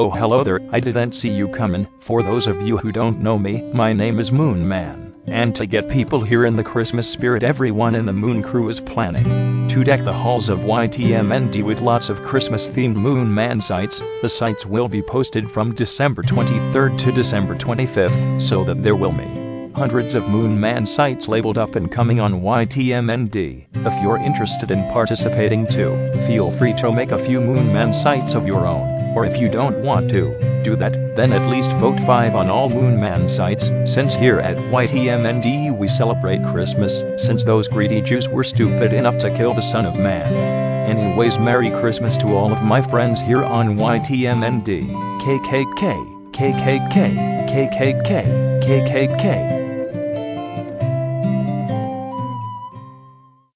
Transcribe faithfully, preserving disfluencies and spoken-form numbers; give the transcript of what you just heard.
Oh hello there, I didn't see you coming. For those of you who don't know me, my name is Moon Man. And to get people here in the Christmas spirit, everyone in the Moon Crew is planning to deck the halls of Y T M N D with lots of Christmas-themed Moon Man sites. The sites will be posted from December twenty-third to December twenty-fifth, so that there will be hundreds of Moon Man sites labeled up and coming on Y T M N D. If you're interested in participating too, feel free to make a few Moon Man sites of your own. Or if you don't want to do that, then at least vote five on all Moon Man sites, since here at Y T M N D we celebrate Christmas, since those greedy Jews were stupid enough to kill the Son of Man. Anyways, Merry Christmas to all of my friends here on Y T M N D. K K K, K K K, K K K, K K K.